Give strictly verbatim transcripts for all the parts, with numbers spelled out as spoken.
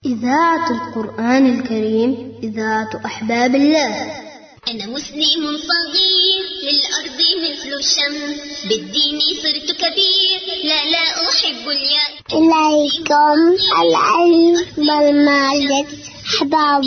إذاعة القرآن الكريم، إذاعة أحباب الله. أنا مسلم صغير للأرض مثل الشمس، بالدين صرت كبير، لا لا أحب اليأس. إليكم العلم والمعرفة أحباب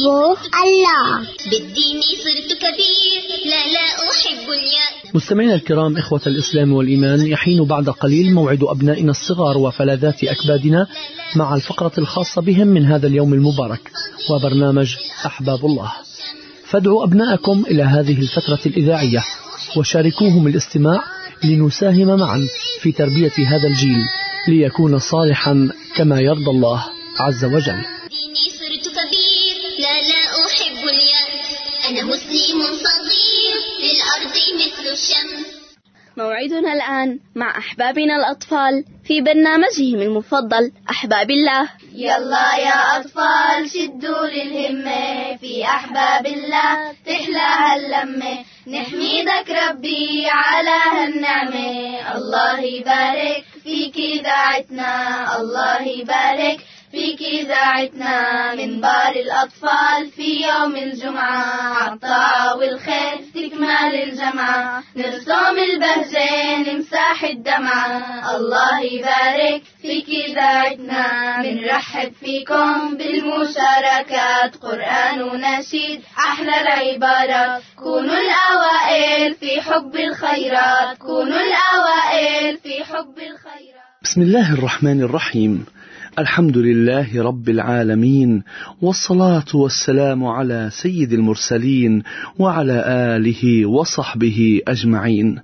الله، بالدين صرت كبير، لا لا أحب اليأس. مستمعينا الكرام، إخوة الإسلام والإيمان، يحين بعد قليل موعد أبنائنا الصغار وفلاذات أكبادنا مع الفقرة الخاصة بهم من هذا اليوم المبارك وبرنامج أحباب الله. فادعوا أبناءكم إلى هذه الفترة الإذاعية وشاركوهم الاستماع لنساهم معا في تربية هذا الجيل ليكون صالحا كما يرضى الله عز وجل. ديني صرت كبير، لا لا أحب اليأس. أنا مسلم صغير للأرض مثل الشمس. موعدنا الآن مع أحبابنا الأطفال في برنامجهم المفضل أحباب الله. يلا يا أطفال شدوا للهمة، في أحباب الله تحلى هاللمة، نحمدك ربي على هالنعمة. الله يبارك فيك إذاعتنا، الله يبارك فيك إذاعتنا، من بار الأطفال في يوم الجمعة، عالطاعة والخير تكمل الجمعة، نرسم البهجة نمسح الدمعة. الله يبارك فيك إذاعتنا، منرحب فيكم بالمشاركات، قرآن ونشيد أحلى العبارات، كونوا الأوائل في حب الخيرات، كونوا الأوائل في حب الخيرات. بسم الله الرحمن الرحيم. الحمد لله رب العالمين، والصلاة والسلام على سيد المرسلين وعلى آله وصحبه أجمعين.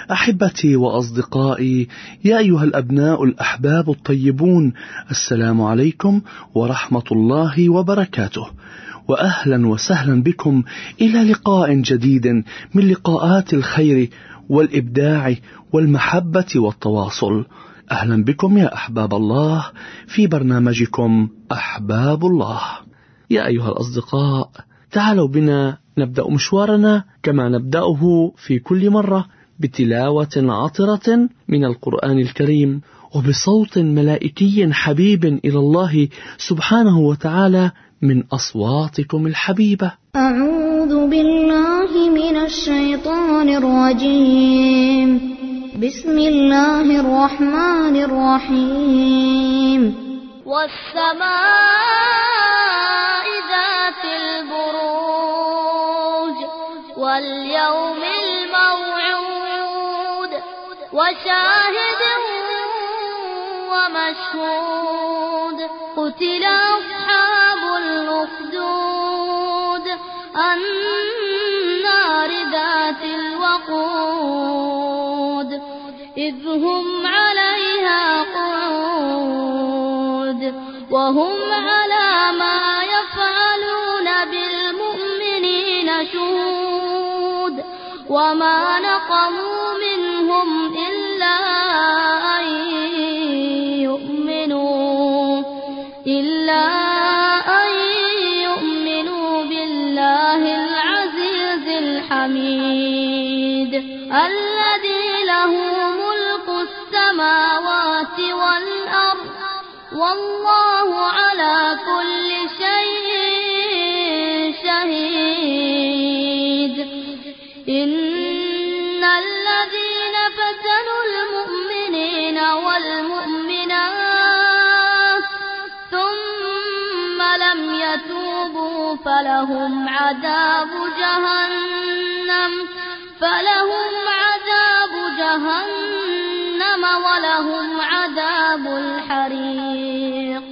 أحبتي وأصدقائي، يا أيها الأبناء الأحباب الطيبون، السلام عليكم ورحمة الله وبركاته، وأهلا وسهلا بكم إلى لقاء جديد من لقاءات الخير والإبداع والمحبة والتواصل. أهلا بكم يا أحباب الله في برنامجكم أحباب الله. يا أيها الأصدقاء، تعالوا بنا نبدأ مشوارنا كما نبدأه في كل مرة بتلاوة عطرة من القرآن الكريم وبصوت ملائكي حبيب إلى الله سبحانه وتعالى من أصواتكم الحبيبة. أعوذ بالله من الشيطان الرجيم، بسم الله الرحمن الرحيم. والسماء ذات البروج، واليوم الموعود، وشاهد ومشهود. قتل أصحاب الأخدود، النار ذات الوقود، إذ هم عليها قعود، وهم على ما يفعلون بالمؤمنين شهود. وما نقموا منهم إلا أن يؤمنوا إلا أن يؤمنوا بالله العزيز الحميد، الذي له ملك السماوات والأرض، والله على كل شيء شهيد. إن الذين فتنوا المؤمنين والمؤمنات ثم لم يتوبوا فلهم عذاب جهنم فلهم عذاب جهنم ولهم عذاب الحريق.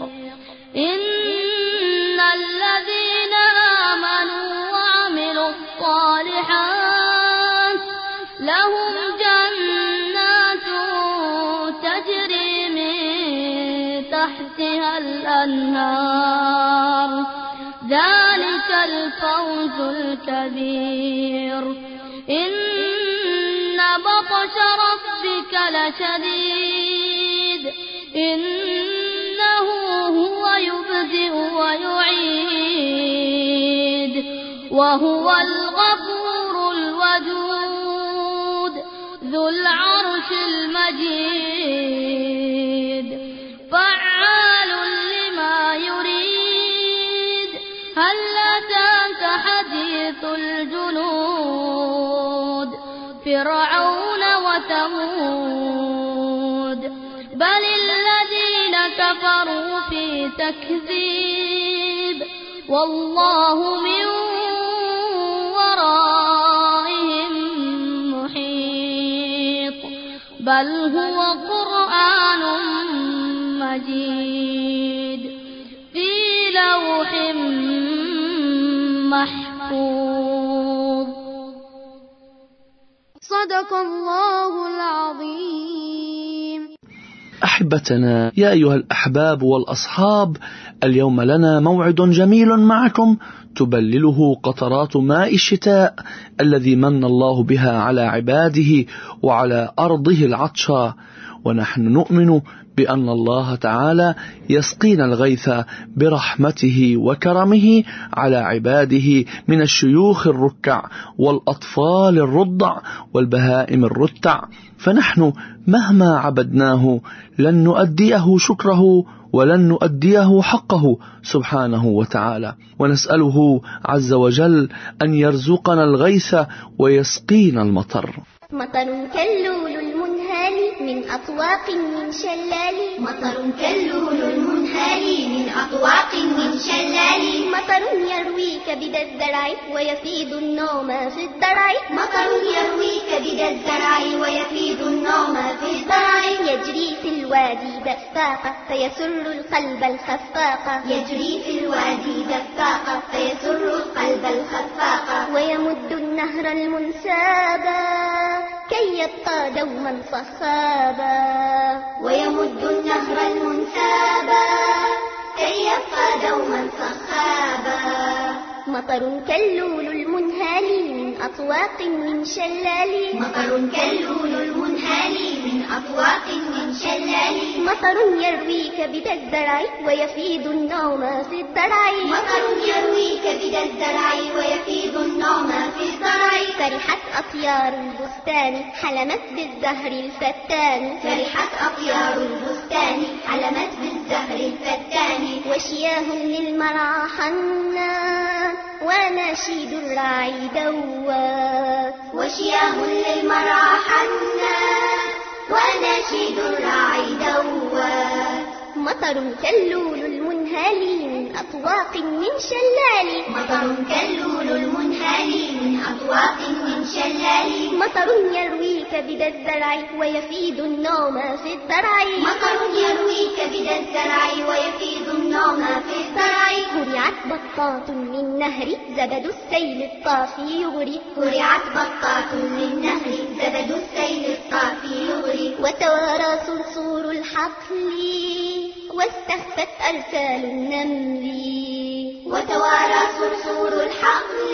إن الذين آمنوا وعملوا الصالحات لهم جنات تجري من تحتها الأنهار، ذلك الفوز الكبير. إن بطش ربك لشديد، إنه هو يبدئ ويعيد، وهو الغفور الودود ذو العرش المجيد، فعال لما يريد. فرعون وثمود بل الذين كفروا في تكذيب والله من ورائهم محيط بل هو قرآن مجيد في لوح محفوظ. صدق الله العظيم. أحبتنا يا أيها الأحباب والأصحاب، اليوم لنا موعد جميل معكم تبلله قطرات ماء الشتاء الذي من الله بها على عباده وعلى أرضه العطشى، ونحن نؤمن بأن الله تعالى يسقينا الغيث برحمته وكرمه على عباده من الشيوخ الركع والأطفال الرضع والبهائم الرتع، فنحن مهما عبدناه لن نؤديه شكره ولن نؤديه حقه سبحانه وتعالى، ونسأله عز وجل أن يرزقنا الغيث ويسقينا المطر. مطر كاللول المنهال من أطواق من شلال، مطر كاللول المنهال من أطواق من شلال، مطر يروي كبد الزرع ويفيض النوم في الضرع، مطر يروي كبد الزرع ويفيض النوم في الضرع، يجري في الوادي دفاقا فيسر القلب الخفاقا، يجري في الوادي دفاقا فيسر القلب الخفاقا، ويمد النهر المنسابا كي يبقى دوما صخابا، ويمد النهر المنسابا كي يبقى دوما صخابا، مطر كاللول المنهال من أطواق من شلال، مطر كاللول المنهال من أطواق من شلال، مطر يروي كبد الزرع ويفيض النوم في الضرع، مطر يروي كبد الزرع ويفيض النوم في الضرع، فرحت أطيار البستان حلمت بالزهر الفتان، فرحت أطيار البستان حلمت بالزهر الفتان، وشياه للمرعى حنان ونشيد الرعي دوات، وشياه للمرعى حنان ونشيد الرعي دوات، مطر كاللول المنهال من أطواق من شلال، مطر كاللول المنهال من أطواق من شلال، مطر يروي كبد الزرع ويفيض النوم في الضرع، مطر يروي كبد الزرع ويفيض النوم في الضرع، هرعت بطات للنهر زبد السيل الطافي يغري، هرعت بطات للنهر زبد السيل الطافي يغري، وتوارى صرصور الحقل واستخفت أرسال النمل، وتوارى صرصور الحقل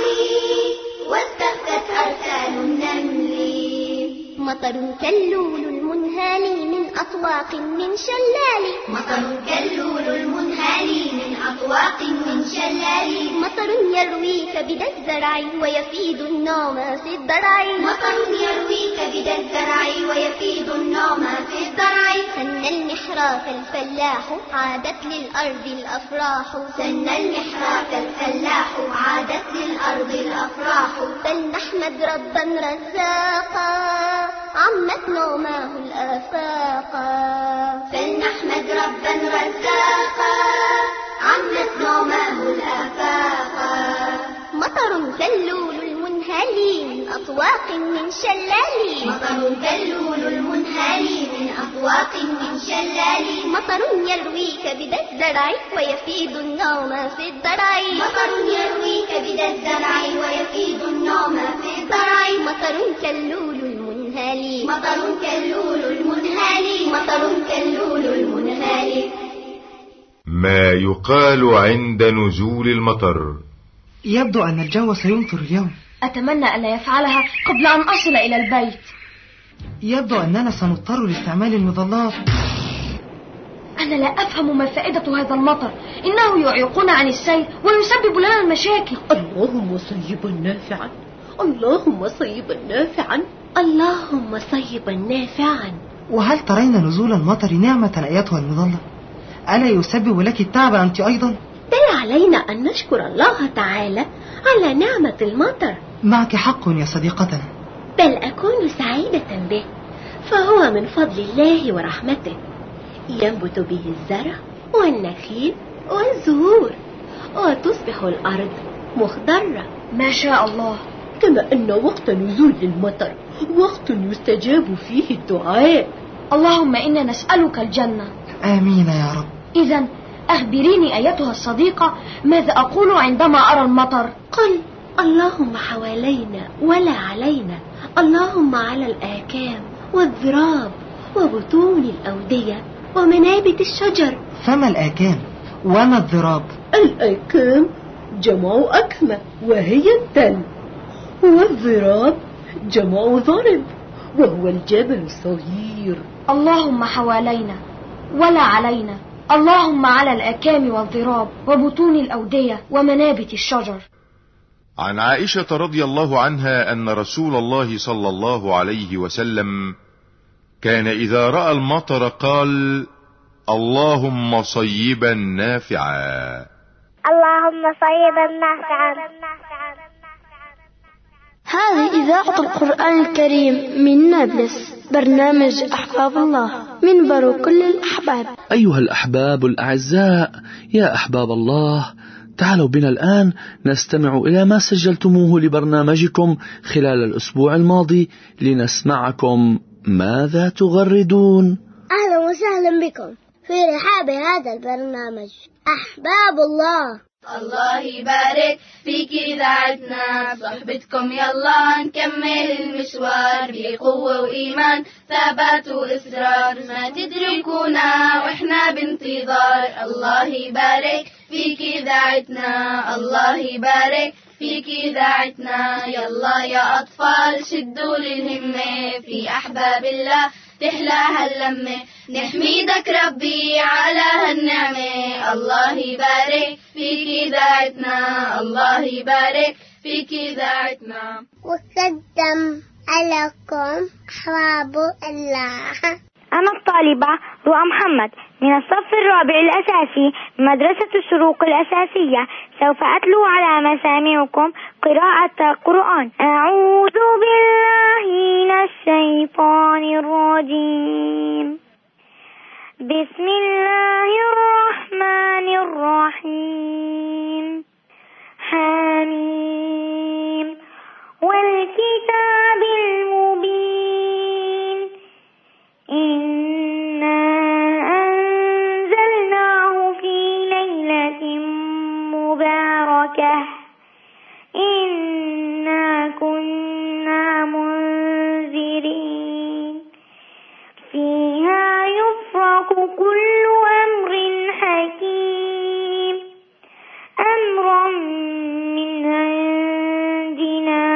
واستخفت أرسال النمل، مطر كاللول المنهال من أطواق من شلال، مطر كاللول المنهال من أطواق من شلال، مطر يروي كبد الزرع ويفيض النوم في الضرع، مطر يروي كبد الزرع ويفيض النوم في الضرع، سن المحراث الفلاح عادت للأرض الأفراح، سن المحراث الفلاح عادت للأرض الأفراح، فلنحمد ربا رزاقا عمت نوماه الآفاقا، فلنحمد ربا رزاقا عمت نوماه الآفاقا، مطر كاللول المنهال من أطواق من شلال، مطر كاللول المنهال من أطواق من شلال، مطر يروي كبد الزرع ويفيض النوم في الضرع، مطر يروي كبد الزرع ويفيض النوم في الضرع، مطر كاللول المنهال، مطر كاللول المنهال، مطر كاللول المنهال. ما يقال عند نزول المطر؟ يبدو أن الجو سيمطر اليوم. أتمنى ألا يفعلها قبل أن أصل إلى البيت. يبدو أننا سنضطر لاستعمال المظلات. أنا لا أفهم ما فائدة هذا المطر، إنه يعيقنا عن السير ويسبب لنا المشاكل. اللهم صيبا نافعا، اللهم صيبا نافعا، اللهم صيبا نافعا. وهل ترين نزول المطر نعمة أيتها المظلة؟ ألا يسبب لك التعب أنت أيضا؟ بل علينا أن نشكر الله تعالى على نعمة المطر. معك حق يا صديقتنا، بل أكون سعيدة به، فهو من فضل الله ورحمته، ينبت به الزرع والنخيل والزهور، وتصبح الأرض مخضرة. ما شاء الله. كما أن وقت نزول المطر وقت يستجاب فيه الدعاء. اللهم إنا نسألك الجنة. آمين يا رب. إذن أخبريني أيتها الصديقة ماذا أقول عندما أرى المطر؟ قل اللهم حوالينا ولا علينا، اللهم على الآكام والذراب وبطون الأودية ومنابت الشجر. فما الآكام وما الذراب؟ الآكام جمع أكمة وهي التل، والذراب جمع ضرب وهو الجبل الصغير. اللهم حوالينا ولا علينا، اللهم على الأكام والضراب وبطون الأودية ومنابت الشجر. عن عائشة رضي الله عنها أن رسول الله صلى الله عليه وسلم كان إذا رأى المطر قال: اللهم صيبا نافعا. اللهم صيبا نافعا. هذه إذاعة القرآن الكريم من نابلس، برنامج أحباب الله، منبر كل الأحباب. أيها الأحباب الأعزاء، يا أحباب الله، تعالوا بنا الآن نستمع إلى ما سجلتموه لبرنامجكم خلال الأسبوع الماضي لنسمعكم ماذا تغردون. أهلا وسهلا بكم في رحاب هذا البرنامج أحباب الله. الله يبارك فيك إذاعتنا، صحبتكم يلا نكمل المشوار بقوة وإيمان، ثبات وإصرار، ما تدركونا وإحنا بانتظار. الله يبارك فيك إذاعتنا، الله يبارك فيك إذاعتنا، يلا يا أطفال شدوا للهمة، في أحباب الله تحلى هاللمة، نحميدك ربي على هالنعمة. الله يبارك فيك إذاعتنا، الله يبارك فيك إذاعتنا. وقدم عليكم أحباب الله. أنا الطالبة رؤى محمد من الصف الرابع الأساسي مدرسة الشروق الأساسية، سوف أتلو على مسامعكم قراءة القرآن. أعوذ بالله من الشيطان الرجيم. بسم الله الرحمن الرحيم. حميم والكتاب المبين. إنا أنزلناه في ليلة مباركة إنا كنا منذرين فيها يفرق كل أمر حكيم أمرا من عندنا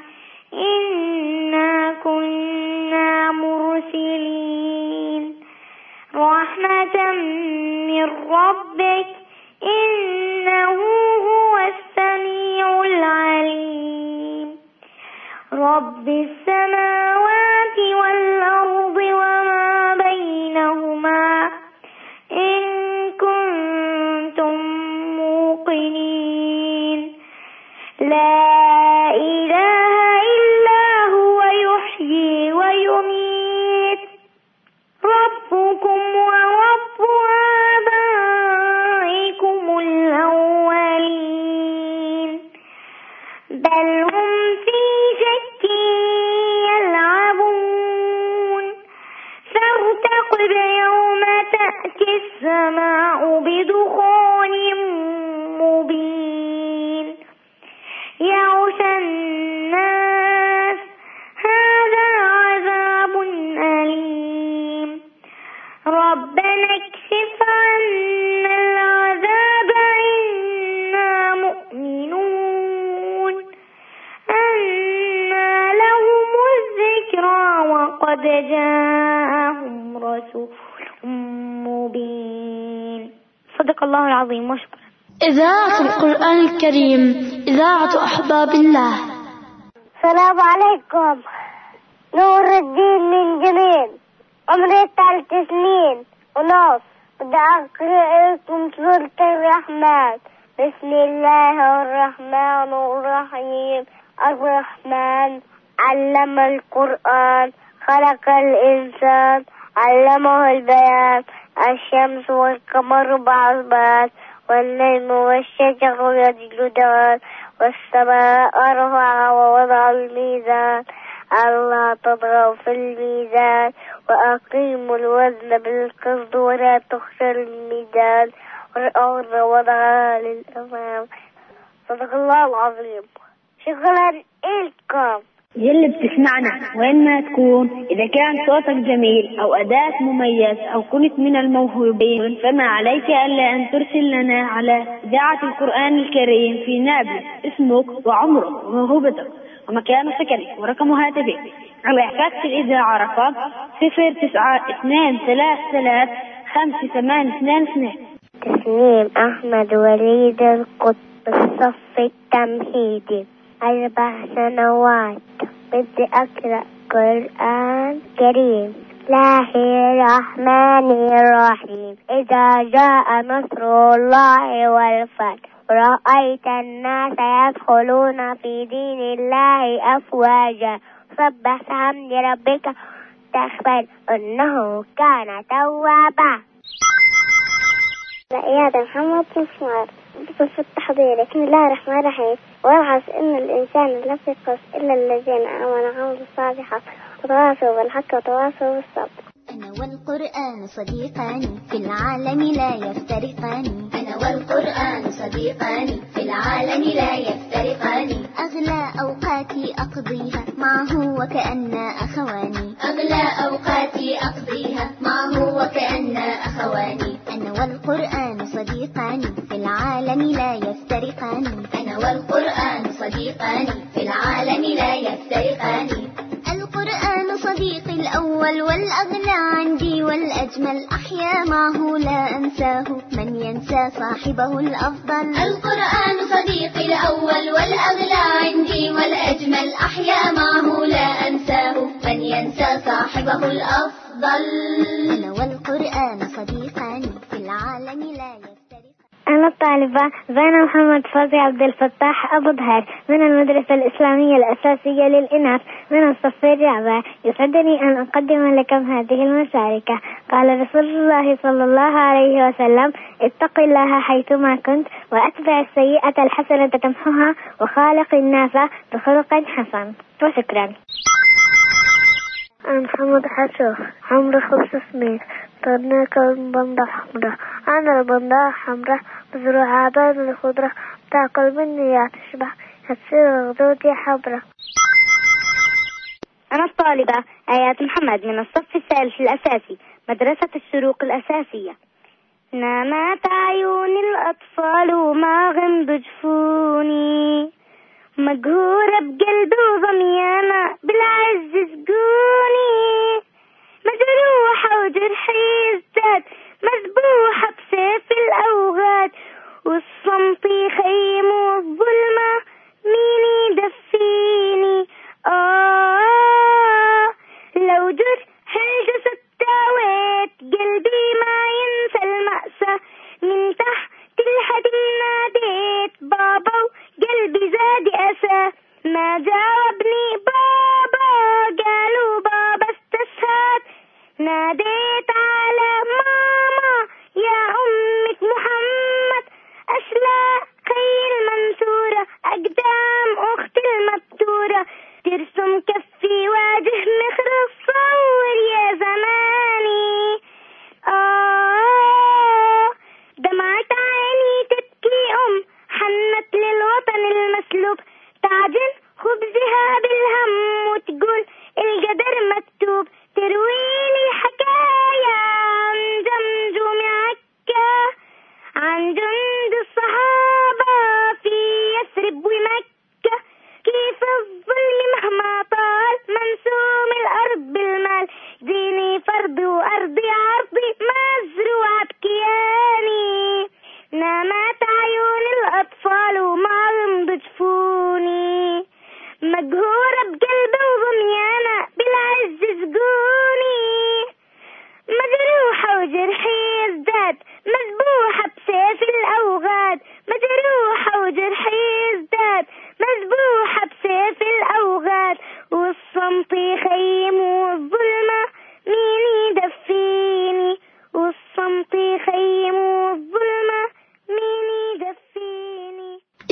إنا كنا مرسلين رحمة من ربك إنه هو السميع العليم. رب السماوات والأرض وما بينهما إن كنتم موقنين. لا إله إلا هو يحيي ويميت. ربكم ورب آبائكم الأولين بل هم في شك يلعبون. فارتقب يوم تأتي السماء بدخان مبين يغشى الناس هذا عذاب أليم. ربنا اكشف عنا العذاب إنا مؤمنون. أنى لهم الذكرى وقد جاءهم رسول مبين. صدق الله العظيم وشكرا. إذاعة القرآن الكريم، إذاعة أحباب الله. السلام عليكم. نور الدين من جميل، عمري ثلاث سنين ونص. بدي أقرأ لكم سورة الرحمن. بسم الله الرحمن الرحيم. الرحمن علم القرآن خلق الإنسان علمه البيان الشمس والقمر بعضبان والنجم والشجر يسجدان والسماء رفعها ووضع الميزان ألا تطغوا في الميزان وأقيموا الوزن بالقسط ولا تخسروا الميزان والأرض وضعها للأمام. صدق الله العظيم. شكرا لكم. يلي بتسمعنا وين ما تكون، إذا كان صوتك جميل أو أداءك مميز أو كنت من الموهوبين فما عليك إلا أن ترسل لنا على إذاعة القرآن الكريم في نابلس اسمك وعمرك وموهوبتك ومكان سكنك ورقم هاتفك على فاكس الإذاعة رقم صفر تسعة اثنان ثلاث ثلاث خمسة ثمانية اثنان اثنان. تسنيم أحمد وليد القطب الصف التمهيدي أربع سنوات بدي أقرأ قرآن كريم. الله الرحمن الرحيم. إذا جاء نصر الله والفتح رأيت الناس يدخلون في دين الله أفواجا سبح بحمد ربك واستغفر إنه كان توابا. يا محمد مسمار بصف التحضير. بسم الله الرحمن الرحيم. والعصر إن الإنسان لم يقص إلا الذين آمنوا وعملوا الصالحات وتواصوا بالحق وتواصوا بالصبر. أنا والقرآن صديقان في العالم لا يفترقان. أنا والقرآن صديقان في العالم لا يفترقان. أغلى أوقاتي أقضيها معه وكأن أخواني. أغلى أوقاتي أقضيها معه وكأن أخواني. أنا والقرآن صديقان في العالم لا يفترقان. أنا والقرآن صديقان في العالم لا يفترقان. القرآن صديقي الأول والأغلى عندي والأجمل أحيا معه لا أنساه من ينسى صاحبه الأفضل. القرآن صديقي الأول والأغلى عندي والأجمل أحيا معه لا أنساه من ينسى صاحبه الأفضل. أنا والقرآن صديقان في العالم لا يفترقان. أنا الطالبة زينة محمد فوزي عبد الفتاح أبو ظهر من المدرسة الإسلامية الأساسية للإناث من الصف الرابع. يسعدني أن أقدم لكم هذه المشاركة. قال رسول الله صلى الله عليه وسلم اتق الله حيثما كنت وأتبع السيئة الحسنة تمحها وخالق الناس بخلق حسن. وشكرا. أنا محمد حشوف عمري خمس سنين. طرناك البندة حمراء. أنا البندة حمراء مزروعة بين الخضرة تأكل مني تشبع هتصير غدودي حمراء. أنا الطالبة آيات محمد من الصف الثالث الأساسي مدرسة الشروق الأساسية. نامت عيون الأطفال وما غمض جفوني مقهورة بقلبي وضميانة بالعز سجوني مجروحة وجرحي ازداد مذبوحة بسيف الأوغاد والصمت يخيم والظلمة مين يدفيني. آه لو جرح الجسد داويت قلبي ما ينسى المأساة من تحت الحديد ناديت بابا وقلبي زاد أسى ما جاوبني بابا قالوا بابا استشهد ناديت على ماما يا أمة محمد أشلاء خي المنصورة أقدام أختي المبتورة ترسم كفي واجه مخر الصور يا زماني. آه دمعت عيني تبكي أم حنت للوطن المسلوب تعجن خبزها بالهم وتقول القدر مكتوب ترويلي حكاية عن جمجم عكا عن جند الصحابة في يثرب ومكة كيف الظلم مهما طال منسوم الأرض بالمال ديني فرض وأرضي عرضي مزروعة بكياني نامت عيون الأطفال وما غمض جفوني مقهورة بقلبي وضميانة بالعز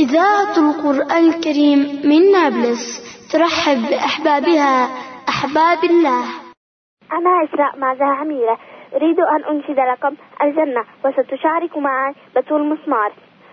إذاعة القرآن الكريم من نابلس ترحب بأحبابها أحباب الله. أنا إسراء معزها عميرة، أريد أن أنشد لكم الجنة وستشارك معي بتول مسمار.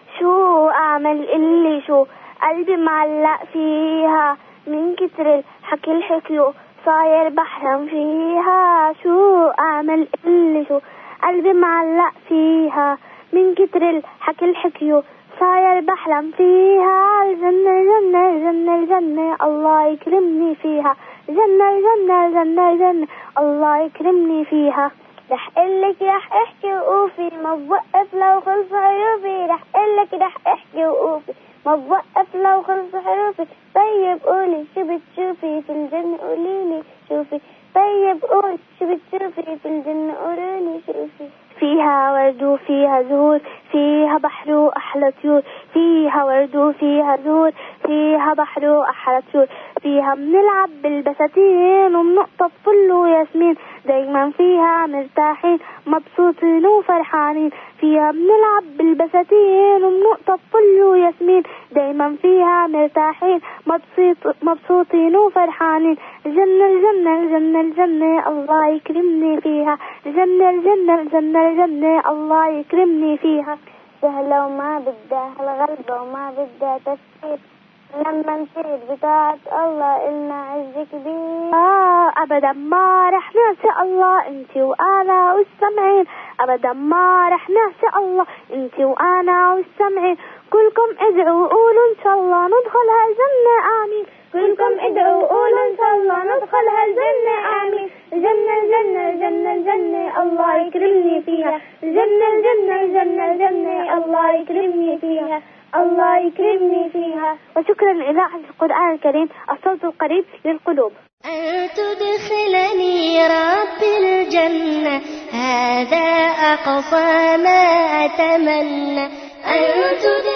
شو أعمل اللي شو قلبي معلق فيها من كتر الحكي الحكيو صاير بحلم فيها. شو أعمل اللي شو قلبي معلق فيها من كتر الحكي الحكيو صاير بحلم فيها. الجنة الجنة الجنة الجنة الله يكرمني فيها. جنة الجنة الجنة الجنة الله يكرمني فيها. رح قلك رح احكي وقوفي ما بوقف لو خلص حروفي. رح قلك رح احكي وقوفي ما بوقف لو خلص حروفي. طيب قولي شو بتشوفي في الجنة قوليلي شوفي. طيب قولي شو بتشوفي في الجنة قوليلي شوفي. فيها ورد وفيها زهور فيها بحر وأحلى طيور. فيها ورد وفيها زهور فيها بحر وأحلى طيور. فيها بنلعب بالبساتين وبنقطف فل وياسمين دايما فيها مرتاحين مبسوطين وفرحانين. فيها بنلعب بالبساتين وبنقطف فل وياسمين دايما فيها مرتاحين مبسوط مبسوطين وفرحانين. الجنة الجنة الجنة الجنة الله يكرمني فيها. الجنة الجنة الجنة الجنة الله يكرمني فيها. سهلة وما بدها الغلبة وما بدها تفكير لما نصير بطاعة الله إلنا عز كبير. آه أبدا ما رح ننسى الله انتي وأنا والسمعين. أبدا ما رح ننسى الله انتي وأنا والسمعين. كلكم ادعوا وقولوا إن شاء الله ندخل هالجنة آمين. كلكم ادعوا وقولوا إن شاء الله ندخل هالجنة آمين. الجنة الجنة الجنة الجنة الله يكرمني فيها. الجنة الجنة الجنة الجنة الله يكرمني فيها. الله يكرمني فيها. وشكرا إذاعة القرآن الكريم الصوت القريب للقلوب. أن تدخلني رب الجنة هذا أقصى ما أتمنى. أن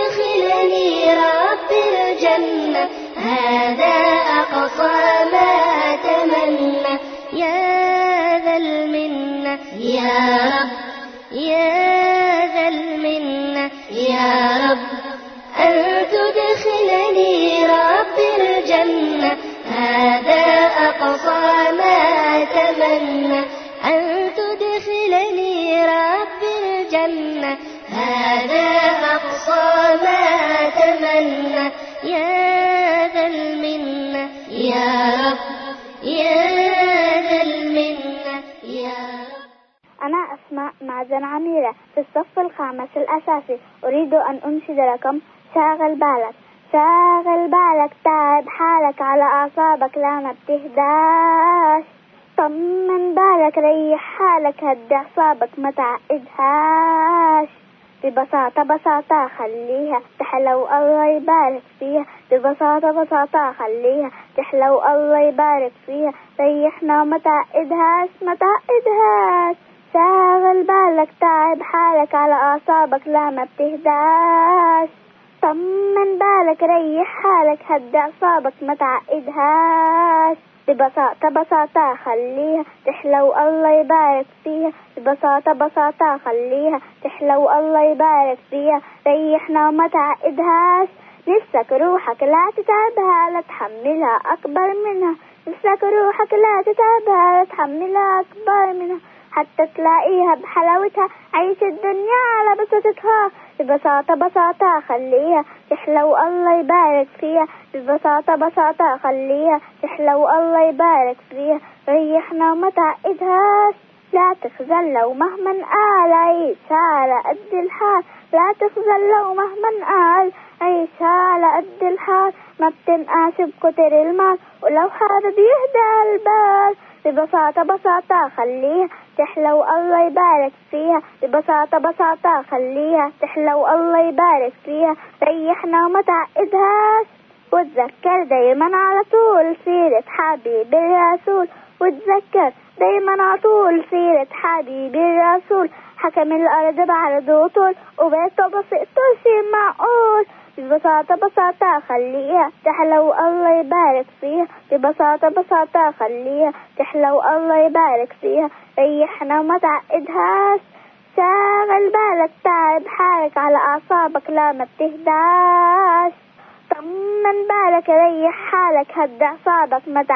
تدخلني رب الجنة هذا أقصى ما أتمنى. يا ذا المنة يا رب يا ذا المنة يا رب أن تدخلني رب الجنة هذا أقصى ما أتمنى. أن تدخلني رب الجنة هذا أقصى ما أتمنى. يا ذا المنة يا رب يا ذا المنة يا رب. أنا أسماء معزن عميرة في الصف الخامس الأساسي. أريد أن أنشد لكم شاغل بالك. شاغل بالك تعب حالك على أعصابك لا ما بتهداش. طمن بالك ريح حالك هدي أعصابك ما تعقدهاش. ببساطة بساطة خليها تحلو الله يبارك فيها. ببساطة بساطة خليها تحلو الله يبارك فيها. ريحنا ما تعقدهاش ما تعقدهاش. شاغل بالك تعب حالك على أعصابك لا ما بتهداش. طمن بالك ريح حالك هدي أعصابك ما تعقدهاش. ببساطة بساطة خليها تحلو الله يبارك فيها. ببساطة بساطة خليها تحلو الله يبارك فيها. ريحنا وما تعقدهاش. نفسك روحك لا تتعبها لا تحملها أكبر منها. نفسك روحك لا تتعبها لا تحملها أكبر منها حتى تلاقيها بحلاوتها عيش الدنيا على بساطتها. ببساطة بساطة خليها تحلو الله يبارك فيها. ببساطة بساطة خليها تحلو الله يبارك فيها. ريحنا وما تعقدهاش. لا تخزل لو مهما قال عيشها على قد الحال. لا تخزل لو مهما قال عيشها على قد الحال. ما بتنقاش بكتر المال ولو حابب يهدى البال. ببساطة بساطة خليها تحلو الله يبارك فيها. ببساطة بساطة خليها تحلو الله يبارك فيها. ريحنا وما تعقدهاش. وتذكر دايما على طول سيرة حبيب الرسول. وتذكر دايما على طول سيرة حبيب الرسول. حكم الأرض بعرض وطول وبيته بسيطه شي معقول. ببساطة بساطة خليها تحلو الله يبارك فيها. ببساطة بساطة خليها تحلو الله يبارك فيها. ريحنا وما تعقدهاش. شاغل بالك تعب حالك على أعصابك لا ما بتهداش. طمن بالك ريح حالك هد أعصابك ما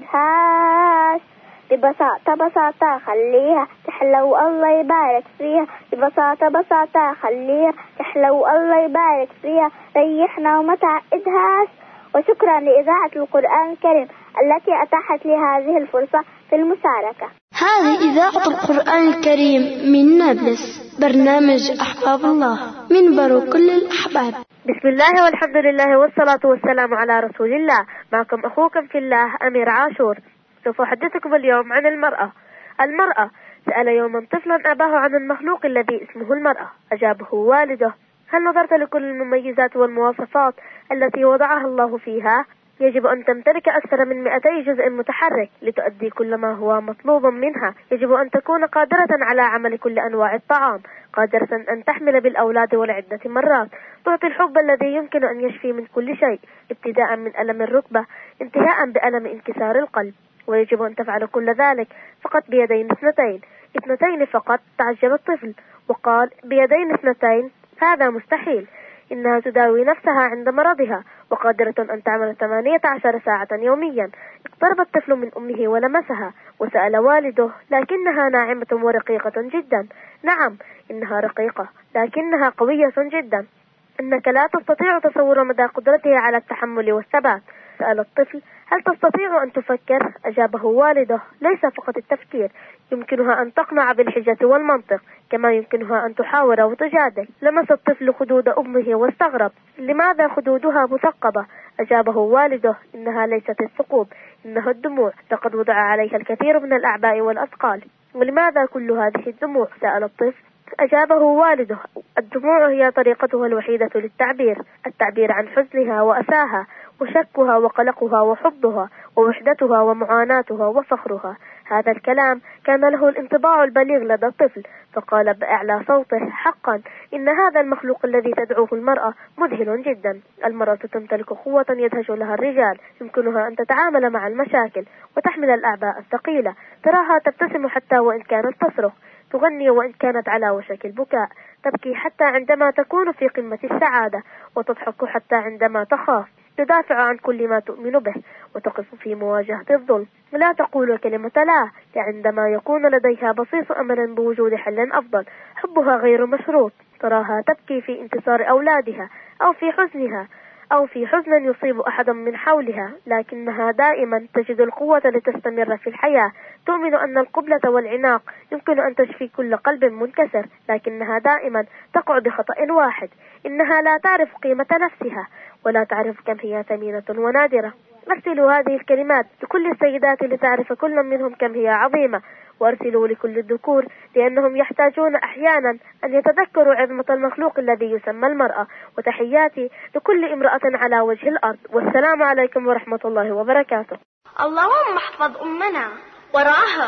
تعقدهاش. ببساطة بساطة خليها تحلو الله يبارك فيها. ببساطة بساطة خليها تحلو الله يبارك فيها. ريحنا وما تعقدهاش. وشكرا لإذاعة القرآن الكريم التي أتاحت لي هذه الفرصة في المشاركة. هذه إذاعة القرآن الكريم من نابلس، برنامج أحباب الله، منبر كل الأحباب. بسم الله والحمد لله والصلاة والسلام على رسول الله. معكم أخوكم في الله أمير عاشور. سوف أحدثكم اليوم عن المرأة. المرأة. سأل يوما طفلا أباه عن المخلوق الذي اسمه المرأة، أجابه والده: هل نظرت لكل المميزات والمواصفات التي وضعها الله فيها؟ يجب أن تمتلك أكثر من مئتي جزء متحرك لتؤدي كل ما هو مطلوب منها. يجب أن تكون قادرة على عمل كل أنواع الطعام، قادرة أن تحمل بالأولاد والعدة مرات، تعطي الحب الذي يمكن أن يشفي من كل شيء، ابتداء من ألم الركبة انتهاء بألم انكسار القلب. ويجب أن تفعل كل ذلك فقط بيدين اثنتين. اثنتين فقط؟ تعجب الطفل وقال: بيدين اثنتين؟ هذا مستحيل. إنها تداوي نفسها عند مرضها وقادرة أن تعمل ثمانية عشر ساعة يوميا. اقترب الطفل من أمه ولمسها وسأل والده: لكنها ناعمة ورقيقة جدا. نعم، إنها رقيقة لكنها قوية جدا. إنك لا تستطيع تصور مدى قدرتها على التحمل والثبات. سأل الطفل: هل تستطيع أن تفكر؟ أجابه والده: ليس فقط التفكير، يمكنها أن تقنع بالحجة والمنطق، كما يمكنها أن تحاور وتجادل. لمس الطفل خدود أمه واستغرب: لماذا خدودها مثقبة؟ أجابه والده: إنها ليست الثقوب، إنها الدموع، لقد وضع عليها الكثير من الأعباء والأثقال. ولماذا كل هذه الدموع؟ سأل الطفل. أجابه والده: الدموع هي طريقتها الوحيدة للتعبير، التعبير عن حزنها وأساها وشكها وقلقها وحبها ووحدتها ومعاناتها وفخرها. هذا الكلام كان له الانطباع البليغ لدى الطفل، فقال بأعلى صوته: حقا إن هذا المخلوق الذي تدعوه المرأة مذهل جدا. المرأة تمتلك قوة يدهش لها الرجال، يمكنها أن تتعامل مع المشاكل وتحمل الأعباء الثقيلة. تراها تبتسم حتى وإن كانت تصرخ، تغني وإن كانت على وشك البكاء، تبكي حتى عندما تكون في قمة السعادة، وتضحك حتى عندما تخاف، تدافع عن كل ما تؤمن به، وتقف في مواجهة الظلم، لا تقول كلمة لا عندما يكون لديها بصيص أمل بوجود حل أفضل. حبها غير مشروط، تراها تبكي في انتصار أولادها أو في حزنها أو في حزن يصيب أحدا من حولها، لكنها دائما تجد القوة لتستمر في الحياة. تؤمن أن القبلة والعناق يمكن أن تشفي كل قلب منكسر، لكنها دائما تقع بخطأ واحد: إنها لا تعرف قيمة نفسها ولا تعرف كم هي ثمينة ونادرة. أرسلوا هذه الكلمات لكل السيدات لتعرف كل منهم كم هي عظيمة، وأرسلوا لكل الذكور لأنهم يحتاجون أحيانا أن يتذكروا عظمة المخلوق الذي يسمى المرأة. وتحياتي لكل امرأة على وجه الأرض، والسلام عليكم ورحمة الله وبركاته. اللهم احفظ أمنا ورعاها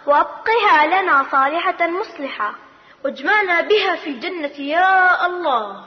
وأبقها لنا صالحة مصلحة، واجمعنا بها في الجنة يا الله.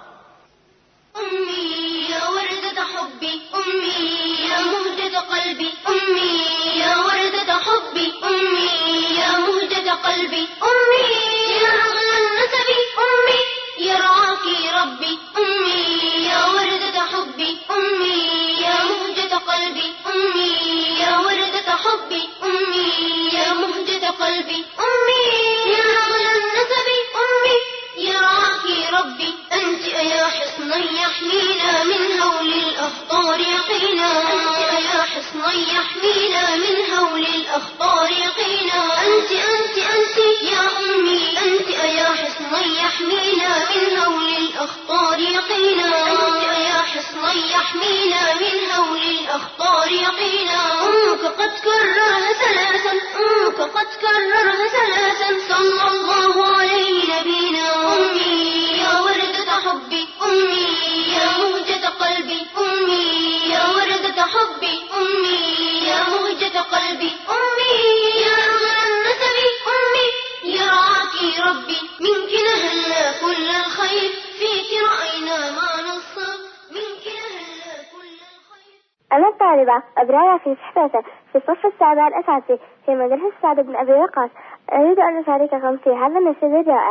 أمي يا وردة حبي، أمي يا مهجة قلبي، أمي يا وردة حبي، أمي يا مهجة قلبي، أمي يا أغلى النسب، أمي يرعاك ربي، أمي يا وردة حبي، أمي يا مهجة قلبي، أمي يا وردة حبي، أمي يا مهجة قلبي، أمي يا أغلى النسب، أمي يرعاك ربي. أنت يا حصني يحمينا من هول الأخطار يقينا، أنت يا حصني يحمينا من هول الأخطار يقينا. أنت أنت أنت يا أمي، أنت يا حصني يحمينا من هول الأخطار يقينا، أنت يا حصني يحمينا من هول الأخطار يقينا. أمك قد كررها ثلاثا، أمك قد كررها ثلاثا، صلى الله عليه نبينا. أمي يا وردة حبي، أمي يا مهجة قلبي، أمي يا وردة حبي، أمي يا مهجة قلبي، أمي يا أغلى النسب، أمي يرعاك ربي. منك نهلا كل الخير، فيك رأينا ما نصب، منك نهلا كل الخير. أنا الطالبة أبرايا في صحبته في الصف السابع الأساسي في مدرسة سعد بن أبي وقاص. أريد أن أشارككم في هذا النشيد الرائع: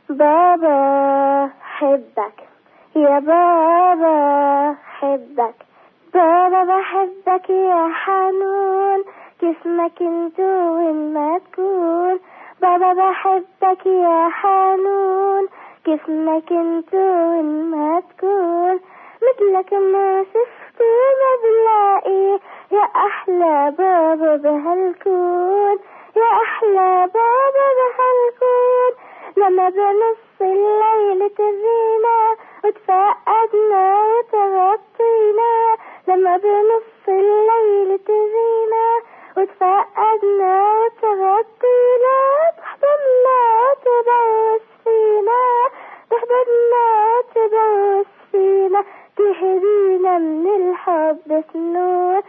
بابا حبك يا بابا حبك، بابا بحبك يا حنون، جسمك انت وين ما تكون. بابا بحبك يا حنون، جسمك انت وين ما تكون. مثلك ما شفت ما بلاقي، يا أحلى بابا بهالكون، يا أحلى بابا بهالكون. لما بنص الليل تجينا وتفقدنا وتغطينا، لما بنص الليل تجينا وتفقدنا وتغطينا، تحضننا وتبوس فينا، تحضننا وتبوس فينا، تهدينا من الحب سنون.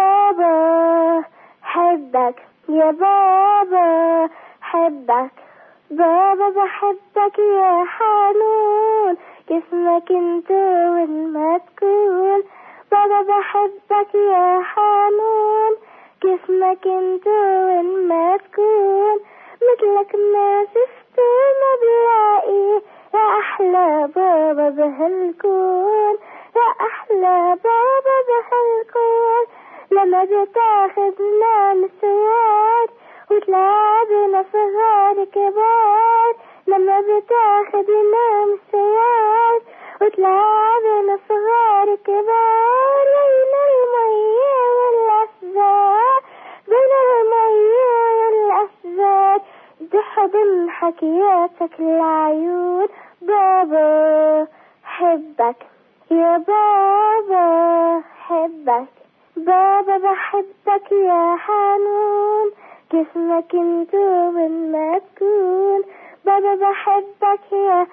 بابا حبك يا بابا حبك، بابا بحبك يا حنون، جسمك انت وين ما تكون. بابا بحبك يا حنون، جسمك انت وين ما تكون. مثلك ما شفت ما بلاقي، يا أحلى بابا بهالكون، يا أحلى بابا بهالكون. لما بتاخدنا مشوار وتلعبنا صغار كبار، لما بتاخدنا مشوار وتلعبنا صغار كبار، بين المية والأشجار، بين المية والأشجار، تحضن حكياتك العيون. بابا حبك يا بابا حبك، بابا بحبك يا حنون، جسمك انت وين ما تكون. بابا بحبك يا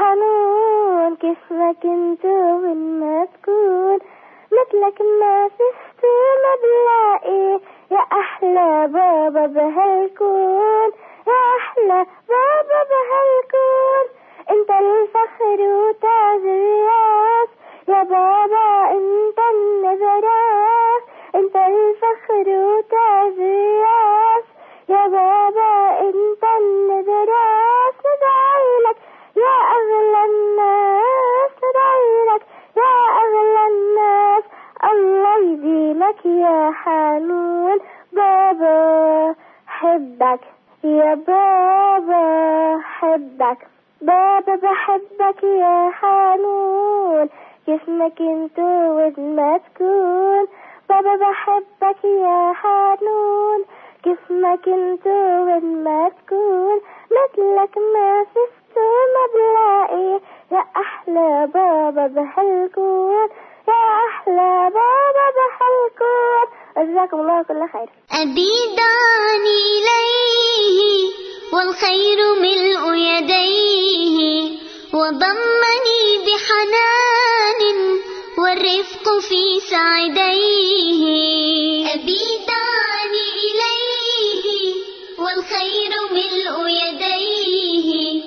حنون، جسمك انت وين ما تكون. مثلك ما شفت ما بلاقي، يا أحلى بابا بهالكون، يا أحلى بابا بهالكون. انت الفخر وتاج الراس يا بابا، انت النبراس، انت الفخر وتاج الراس يا بابا، انت النبراس. ندعيلك يا أغلى الناس، ندعيلك يا أغلى الناس، الله يديمك يا حنون. بابا حبك يا بابا حبك، بابا بحبك يا حنون، جسمك انت وين ما تكون. بابا بحبك يا حنون، جسمك انت وين ما تكون. مثلك ما شفت ما بلاقي، يا أحلى بابا بهالكون، يا أحلى بابا بهالكون. جزاكم الله كل خير. أبي دعني إليه والخير ملء يديه، وضمني بحنان والرفق في سعديه. أبي دعني إليه والخير ملء يديه،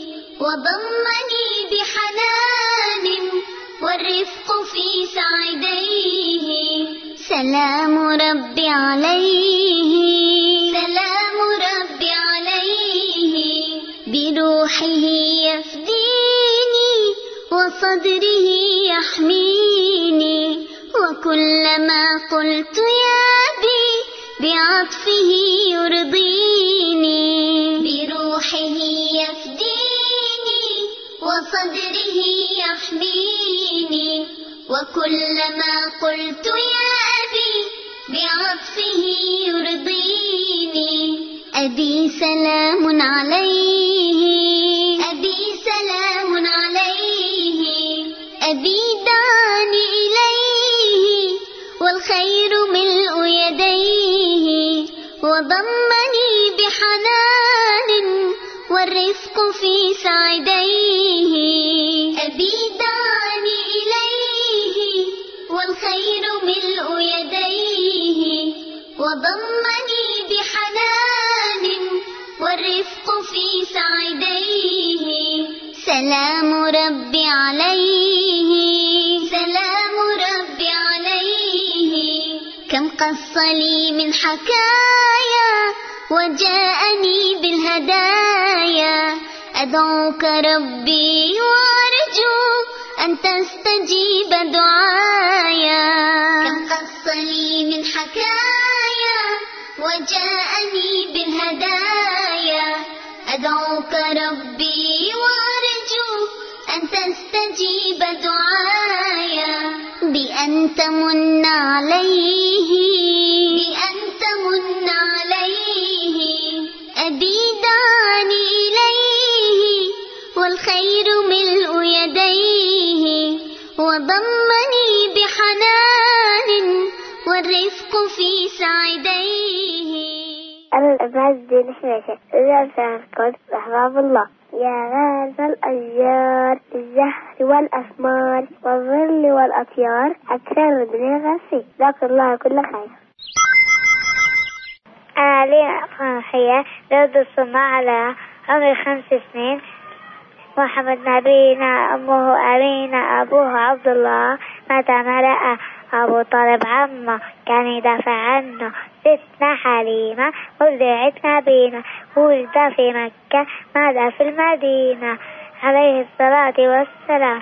وضمني بحنان والرفق في سعديه. سلام ربي عليه، سلام ربي عليه، بروحه يفديني وصدره يحميني. وكلما قلت يا أبي بعطفه يرضيني. بروحه يفديني وصدره يحميني. وكلما قلت يا أبي بعطفه يرضيني. أبي سلام عليه، أبي سلام عليه، أبي دعني إليه والخير ملء يديه، وضمني بحنان والرفق في سعديه. أبي دعني إليه والخير ملء يديه، وضمني بحنان والرفق في سعديه. سلام ربي عليه، سلام ربي عليه، كم قص لي من حكايا وجاءني بالهدايا. أدعوك ربي وأرجو أن تستجيب دعايا. كم قص لي من حكايا وجاءني بالهدايا. أدعوك ربي وأرجو أن تستجيب دعايا. بأن تمن عليه بأن تمن عليه أبي دعني إليه والخير ملء يديه وضمني بحنان والرفق في سعديه. أنا الأبناء الدين حميشة إذا سأنقذ أحباب الله يا غاز الأشجار الزهر والأثمار والظل والأطيار أكثر من دنيا غاسي ذاك الله كل خير. أنا لي خنحية رد الصناع على عمر خمس سنين. محمد نبينا أمه أمينة أبوه عبد الله مات مرأة أبو طالب عمه كان يدافع عنه. ستنا حليمة ولدت نبينا ولد في مكة مات في المدينة عليه الصلاة والسلام.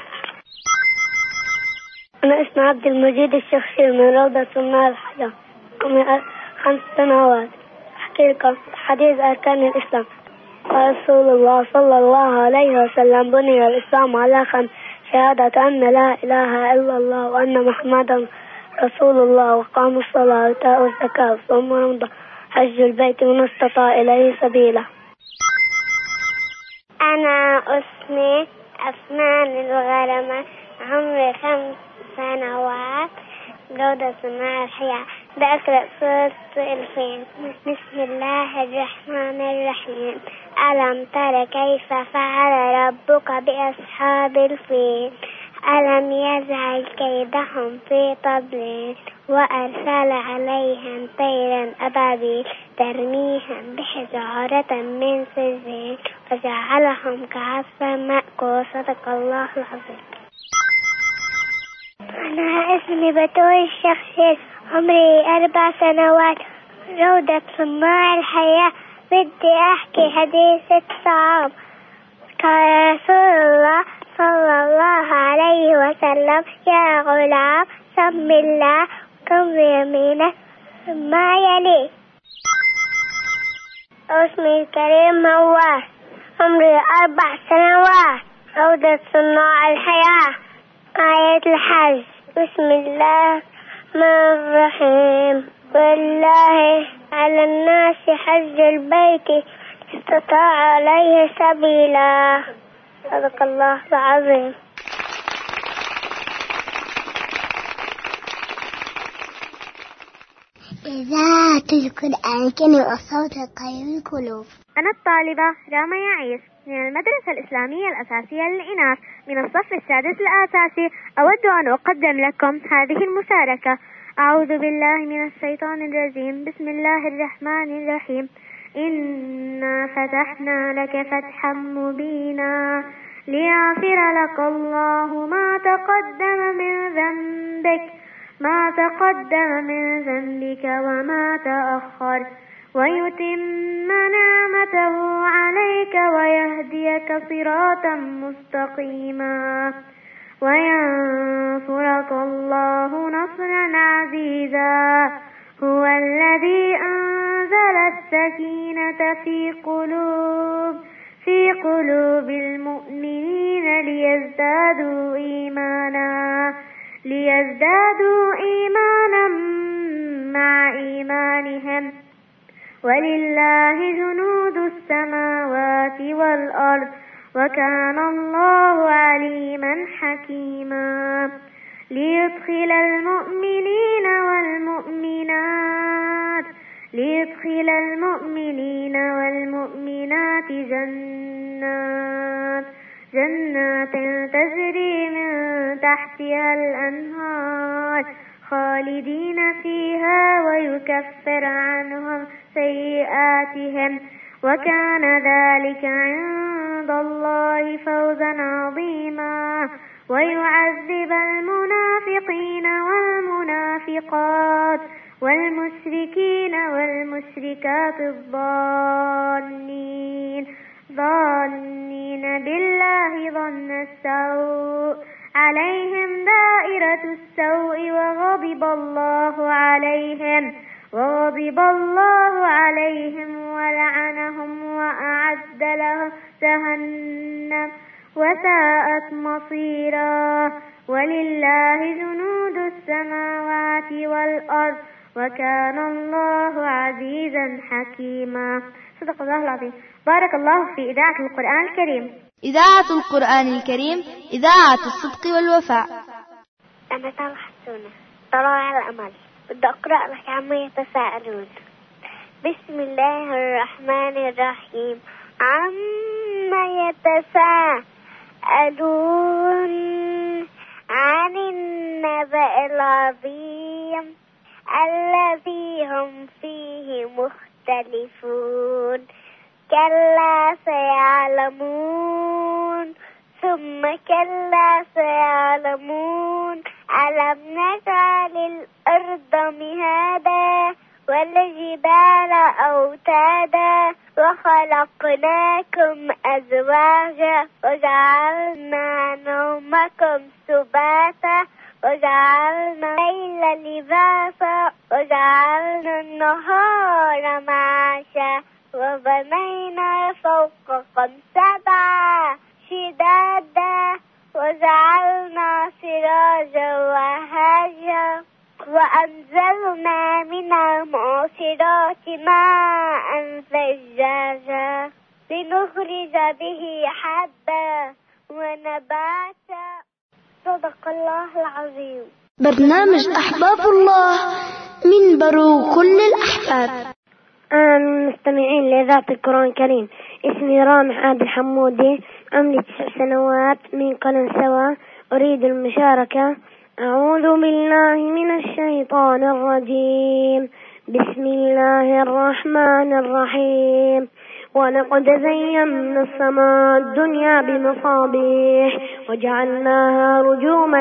أنا اسمي عبد المجيد الشخصي من روضة النار الحجر عمري خمس سنوات. أحكي لكم حديث أركان الإسلام. رسول الله صلى الله عليه وسلم بني الإسلام على خمس: شهادة أن لا إله إلا الله وأن محمدا رسول الله وقام الصلاة وإيتاء الزكاة وصوم رمضان حج البيت من استطاع إليه سبيلا. أنا اسمي أسمان الغرمة عمري خمس سنوات جودة صناع الحياة. بقرأ سورة الفيل. بسم الله الرحمن الرحيم. ألم تر كيف فعل ربك بأصحاب الفيل ألم يجعل كيدهم في تضليل وأرسل عليهم طيرا أبابيل ترميهم بحجارة من سجيل وجعلهم كعصف مأكول. صدق الله العظيم. أنا اسمي بتول الشخصي عمري أربع سنوات روضة صناع الحياة. بدي أحكي حديث الصعب. قال رسول الله صلى الله عليه وسلم يا غلام سم الله كم يمينه ما يلي. اسمي الكريم نواف عمري أربع سنوات روضة صناع الحياة. آية الحج. بسم الله الرحمن الرحيم. والله على الناس حج البيت استطاع عليه سبيلا. صدق الله العظيم. إذاعة القرآن الكريم وصوت قيم القلوب. أنا الطالبة رامية عيس من المدرسة الإسلامية الأساسية للإناث من الصف السادس الأساسي. أود أن أقدم لكم هذه المشاركة. أعوذ بالله من الشيطان الرجيم. بسم الله الرحمن الرحيم. إنا فتحنا لك فتحا مبينا ليغفر لك الله ما تقدم من ذنبك ما تقدم من ذنبك وما تأخر ويتم نعمته عليك ويهديك صراطا مستقيما وينصرك الله نصرا عزيزا. هو الذي أنزل السكينة في قلوب في قلوب المؤمنين ليزدادوا إيمانا ليزدادوا إيمانا مع إيمانهم ولله جنود السماوات والأرض وكان الله عليما حكيما. ليدخل المؤمنين والمؤمنات ليدخل المؤمنين والمؤمنات جنات جنات تجري من تحتها الأنهار خالدين فيها ويكفر عنهم سيئاتهم وكان ذلك عند الله فوزا عظيما. ويعذب المنافقين والمنافقات والمشركين والمشركات الضالين ظانين بالله ظن السوء عليهم دائرة السوء وغضب الله عليهم وغضب الله عليهم ولعنهم وأعد لهم جهنم وساءت مصيرا ولله جنود السماوات والأرض وكان الله عزيزا حكيما. صدق الله العظيم. بارك الله في إذاعة القرآن الكريم. إذاعة القرآن الكريم إذاعة الصدق والوفاء. أنا طلحة سنة طلائع الأمل، بدي أقرأ لك عما يتساءلون. بسم الله الرحمن الرحيم. عما يتساءلون عن النبأ العظيم الذي هم فيه مختلفون كلا سيعلمون ثم كلا سيعلمون ألم نجعل الأرض مهادا والجبال أوتادا وخلقناكم أزواجا وجعلنا نومكم سباتا وجعلنا الليل لباسا وجعلنا النهار معاشا وبنينا فوقكم سبعا شدادا وجعلنا سراجا وهاجا وأنزلنا من المعصرات ماء ثجاجا لنخرج به حبا ونباتا. صدق الله العظيم. برنامج أحباب الله منبر كل الأحباب. أنا من المستمعين لإذاعة القرآن الكريم. اسمي رامح عادل حمودي، عمري تسع سنوات، من قناة سوا. أريد المشاركة. أعوذ بالله من الشيطان الرجيم. بسم الله الرحمن الرحيم. ولقد زينا السماء الدنيا بمصابيح وجعلناها رجوما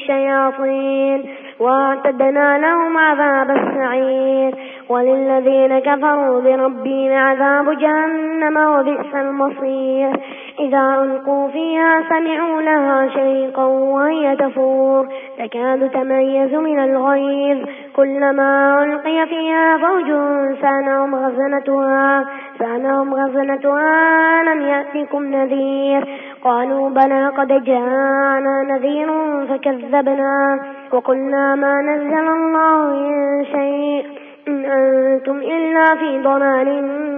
للشياطين واعتدنا لهم عذاب السعير وللذين كفروا بربهم عذاب جهنم وبئس المصير. إذا ألقوا فيها سمعوا لها شيقا وهي تفور تكاد تميز من الغيظ كلما ألقي فيها فوج سألهم غزنتها سألهم غزنتها لم يأتكم نذير قالوا بلى قد جاءنا نذير فكذبنا وقلنا ما نزل الله من شيء إن أنتم إلا في ضلال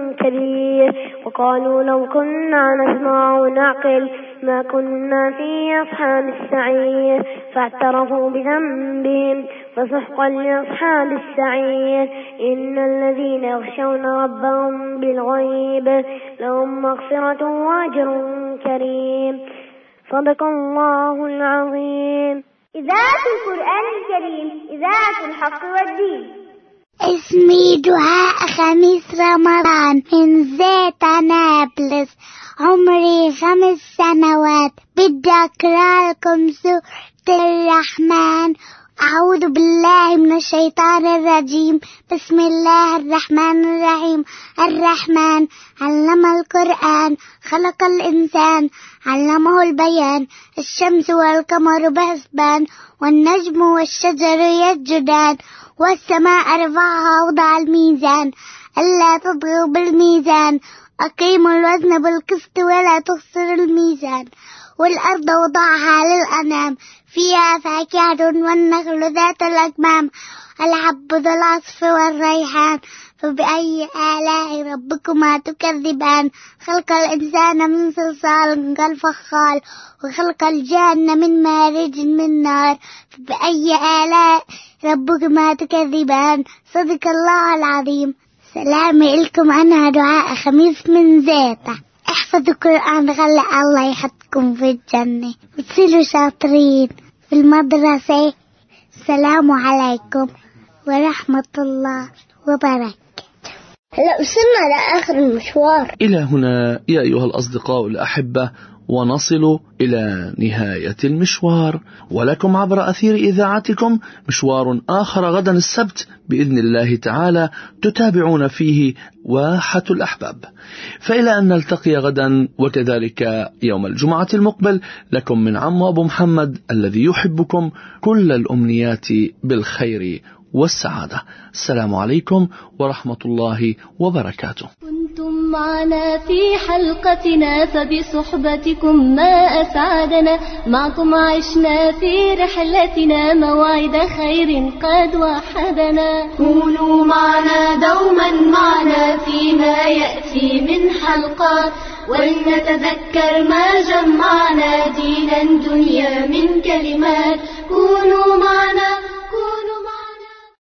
كبير وقالوا لو كنا نسمع ونعقل ما كنا في أصحاب السعير فاعترفوا بذنبهم فسحقا لأصحاب السعير. إن الذين يخشون ربهم بالغيب لهم مغفرة وأجر كريم. صدق الله العظيم. إذاعة القرآن الكريم إذاعة الحق والدين. اسمي دعاء خميس رمضان من زيت نابلس، عمري خمس سنوات. بدي أقرأ لكم سورة الرحمن. أعوذ بالله من الشيطان الرجيم. بسم الله الرحمن الرحيم. الرحمن علم القرآن خلق الإنسان علمه البيان. الشمس والقمر بحسبان والنجم والشجر يسجدان والسماء رفعها وضع الميزان ألا تطغوا بالميزان أقيموا الوزن بالقسط ولا تخسروا الميزان. والأرض وضعها للأنام فيها فاكهة والنخل ذات الأكمام الحب ذو العصف والريحان. فبأي آلاء ربكما تكذبان؟ خلق الإنسان من صلصال كالفخار وخلق الجان من مارج من نار. فبأي آلاء ربكما تكذبان؟ صدق الله العظيم. سلام إلكم، أنا دعاء خميس من زيتة. احفظوا القرآن غلى الله يحطكم في الجنة وتصيروا شاطرين في المدرسة. السلام عليكم ورحمة الله وبركاته. هلا وصلنا لآخر المشوار. إلى هنا يا أيها الأصدقاء الأحبة ونصل إلى نهاية المشوار. ولكم عبر أثير إذاعتكم مشوار آخر غدا السبت بإذن الله تعالى تتابعون فيه واحة الأحباب. فإلى أن نلتقي غدا وكذلك يوم الجمعة المقبل، لكم من عم أبو محمد الذي يحبكم كل الأمنيات بالخير والسعادة. السلام عليكم ورحمة الله وبركاته. كنتم معنا في حلقتنا فبصحبتكم ما أسعدنا، معكم عشنا في رحلتنا موعد خير قد وحدنا. كونوا معنا دوما معنا فيما يأتي من حلقات، ولنتذكر ما جمعنا دينا دنيا من كلمات. كونوا معنا